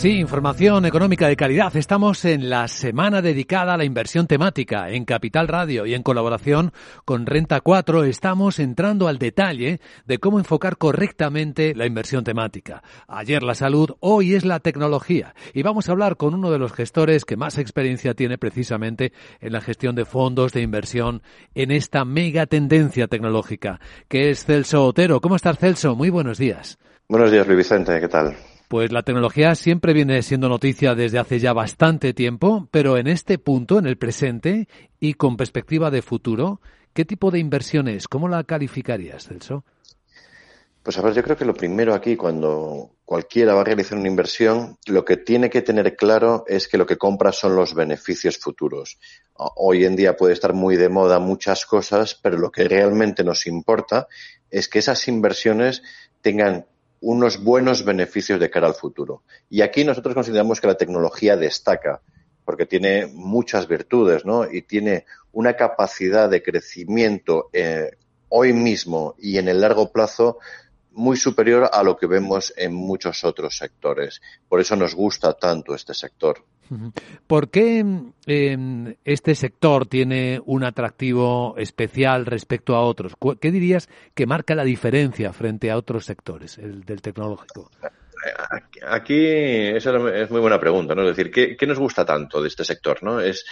Sí, información económica de calidad. Estamos en la semana dedicada a la inversión temática en Capital Radio y en colaboración con Renta 4 estamos entrando al detalle de cómo enfocar correctamente la inversión temática. Ayer la salud, hoy es la tecnología y vamos a hablar con uno de los gestores que más experiencia tiene precisamente en la gestión de fondos de inversión en esta mega tendencia tecnológica, que es Celso Otero. ¿Cómo estás, Celso? Muy buenos días. Buenos días, Luis Vicente. ¿Qué tal? Pues la tecnología siempre viene siendo noticia desde hace ya bastante tiempo, pero en este punto, en el presente y con perspectiva de futuro, ¿qué tipo de inversión es? ¿Cómo la calificarías, Celso? Pues a ver, yo creo que lo primero aquí, cuando cualquiera va a realizar una inversión, lo que tiene que tener claro es que lo que compra son los beneficios futuros. Hoy en día puede estar muy de moda muchas cosas, pero lo que realmente nos importa es que esas inversiones tengan unos buenos beneficios de cara al futuro. Y aquí nosotros consideramos que la tecnología destaca, porque tiene muchas virtudes, ¿no? Y tiene una capacidad de crecimiento hoy mismo y en el largo plazo muy superior a lo que vemos en muchos otros sectores. Por eso nos gusta tanto este sector. ¿Por qué este sector tiene un atractivo especial respecto a otros? ¿Qué dirías que marca la diferencia frente a otros sectores, el del tecnológico? Aquí esa es muy buena pregunta, ¿no? Es decir, ¿qué nos gusta tanto de este sector, ¿no? Es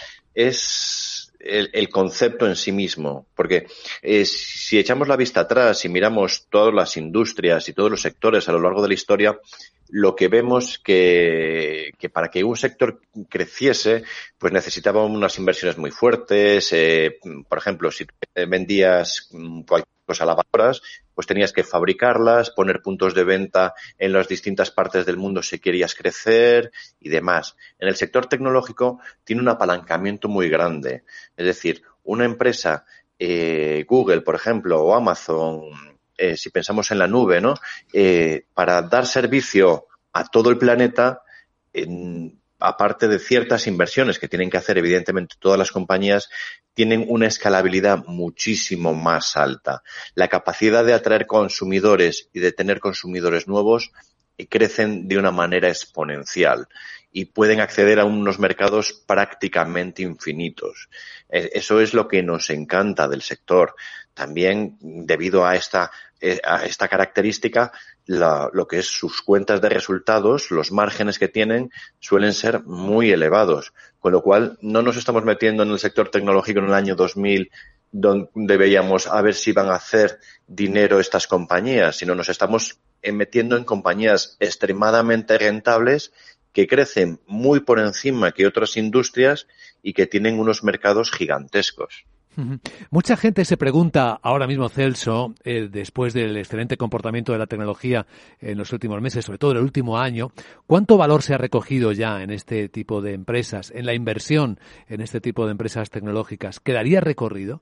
el concepto en sí mismo, porque si echamos la vista atrás y miramos todas las industrias y todos los sectores a lo largo de la historia, lo que vemos que para que un sector creciese, pues necesitaba unas inversiones muy fuertes. Por ejemplo, si vendías cualquier cosa a lavadoras, pues tenías que fabricarlas, poner puntos de venta en las distintas partes del mundo si querías crecer y demás. En el sector tecnológico tiene un apalancamiento muy grande. Es decir, una empresa, Google, por ejemplo, o Amazon, si pensamos en la nube, ¿no? Para dar servicio a todo el planeta, aparte de ciertas inversiones que tienen que hacer, evidentemente, todas las compañías, tienen una escalabilidad muchísimo más alta. La capacidad de atraer consumidores y de tener consumidores nuevos crecen de una manera exponencial y pueden acceder a unos mercados prácticamente infinitos. Eso es lo que nos encanta del sector. También, debido a esta característica, lo que es sus cuentas de resultados, los márgenes que tienen, suelen ser muy elevados. Con lo cual, no nos estamos metiendo en el sector tecnológico en el año 2000, donde veíamos a ver si van a hacer dinero estas compañías, sino nos estamos metiendo en compañías extremadamente rentables que crecen muy por encima que otras industrias y que tienen unos mercados gigantescos. Mucha gente se pregunta ahora mismo, Celso, después del excelente comportamiento de la tecnología en los últimos meses, sobre todo en el último año, ¿cuánto valor se ha recogido ya en este tipo de empresas, en la inversión en este tipo de empresas tecnológicas? ¿Quedaría recorrido?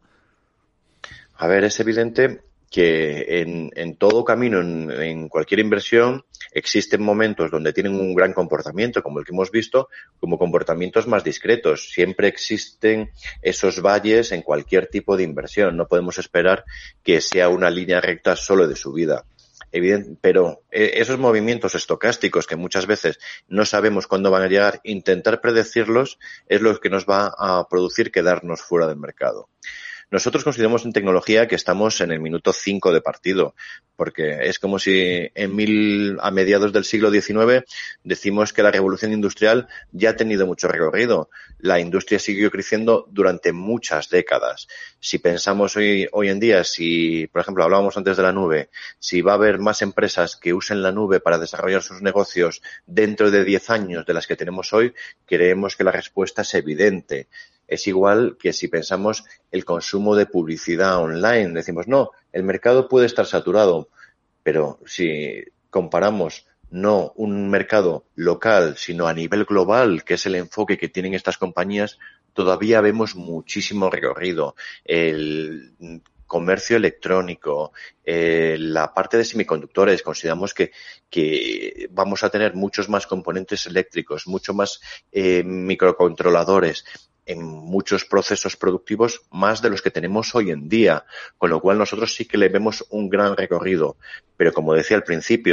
A ver, es evidente que en todo camino, en cualquier inversión, existen momentos donde tienen un gran comportamiento, como el que hemos visto, como comportamientos más discretos. Siempre existen esos valles en cualquier tipo de inversión. No podemos esperar que sea una línea recta solo de subida. Pero esos movimientos estocásticos que muchas veces no sabemos cuándo van a llegar, intentar predecirlos es lo que nos va a producir quedarnos fuera del mercado. Nosotros consideramos en tecnología que estamos en el minuto 5 de partido, porque es como si a mediados del siglo XIX decimos que la revolución industrial ya ha tenido mucho recorrido. La industria siguió creciendo durante muchas décadas. Si pensamos hoy en día, si, por ejemplo, hablábamos antes de la nube, si va a haber más empresas que usen la nube para desarrollar sus negocios dentro de 10 años de las que tenemos hoy, creemos que la respuesta es evidente. Es igual que si pensamos el consumo de publicidad online. Decimos, no, el mercado puede estar saturado, pero si comparamos no un mercado local, sino a nivel global, que es el enfoque que tienen estas compañías, todavía vemos muchísimo recorrido. El comercio electrónico, la parte de semiconductores, consideramos que vamos a tener muchos más componentes eléctricos, mucho más microcontroladores en muchos procesos productivos más de los que tenemos hoy en día, con lo cual nosotros sí que le vemos un gran recorrido. Pero como decía al principio,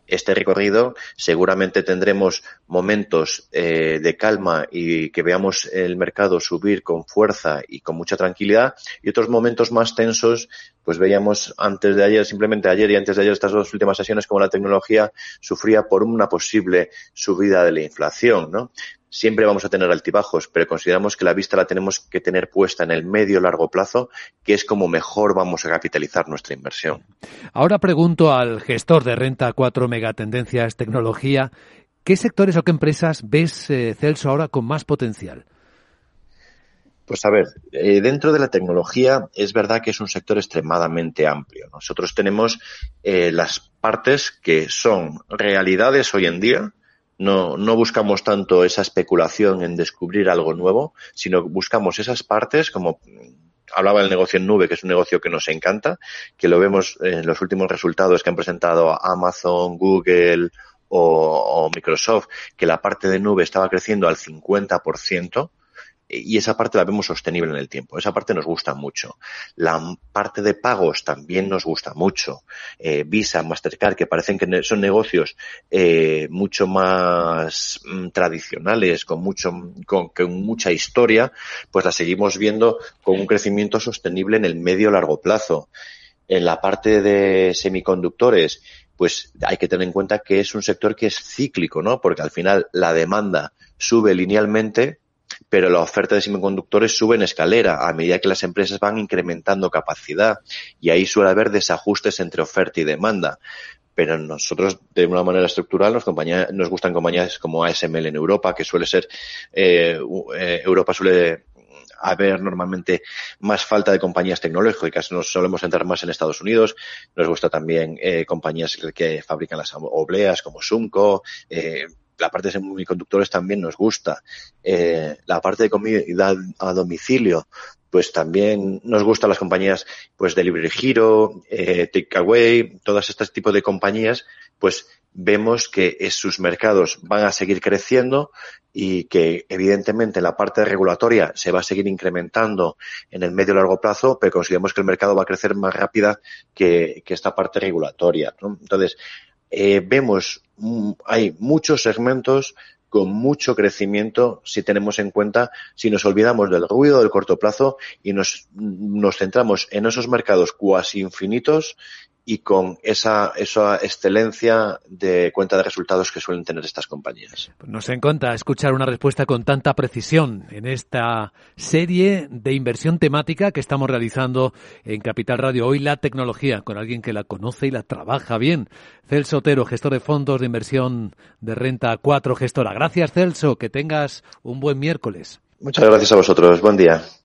este recorrido seguramente tendremos momentos de calma y que veamos el mercado subir con fuerza y con mucha tranquilidad, y otros momentos más tensos, pues veíamos antes de ayer, simplemente ayer y antes de ayer, estas dos últimas sesiones, como la tecnología sufría por una posible subida de la inflación, ¿no? Siempre vamos a tener altibajos, pero consideramos que la vista la tenemos que tener puesta en el medio-largo plazo, que es como mejor vamos a capitalizar nuestra inversión. Ahora pregunto al gestor de Renta 4 Megatendencias Tecnología, ¿qué sectores o qué empresas ves, Celso, ahora con más potencial? Pues a ver, dentro de la tecnología es verdad que es un sector extremadamente amplio. Nosotros tenemos las partes que son realidades hoy en día. No buscamos tanto esa especulación en descubrir algo nuevo, sino buscamos esas partes, como hablaba del negocio en nube, que es un negocio que nos encanta, que lo vemos en los últimos resultados que han presentado Amazon, Google o Microsoft, que la parte de nube estaba creciendo al 50%. Y esa parte la vemos sostenible en el tiempo. Esa parte nos gusta mucho. La parte de pagos también nos gusta mucho. Visa, Mastercard, que parecen que son negocios mucho más tradicionales, con mucha historia, pues la seguimos viendo con un crecimiento sostenible en el medio-largo plazo. En la parte de semiconductores, pues hay que tener en cuenta que es un sector que es cíclico, ¿no? Porque al final la demanda sube linealmente, pero la oferta de semiconductores sube en escalera a medida que las empresas van incrementando capacidad, y ahí suele haber desajustes entre oferta y demanda. Pero nosotros, de una manera estructural, nos gustan compañías como ASML en Europa, que suele ser, Europa suele haber normalmente más falta de compañías tecnológicas. Nos solemos centrar más en Estados Unidos. Nos gusta también compañías que fabrican las obleas como Sumco. La parte de semiconductores también nos gusta. La parte de comida a domicilio, pues también nos gustan las compañías, pues Delivery Hero, Takeaway, todas este tipo de compañías, pues vemos que sus mercados van a seguir creciendo y que evidentemente la parte regulatoria se va a seguir incrementando en el medio y largo plazo, pero consideramos que el mercado va a crecer más rápida que esta parte regulatoria, ¿no? Entonces, vemos, hay muchos segmentos con mucho crecimiento si tenemos en cuenta, si nos olvidamos del ruido del corto plazo y nos centramos en esos mercados cuasi infinitos y con esa excelencia de cuenta de resultados que suelen tener estas compañías. Nos encanta escuchar una respuesta con tanta precisión en esta serie de inversión temática que estamos realizando en Capital Radio. Hoy la tecnología, con alguien que la conoce y la trabaja bien. Celso Otero, gestor de fondos de inversión de Renta 4 Gestora. Gracias, Celso. Que tengas un buen miércoles. Muchas gracias a vosotros. Buen día.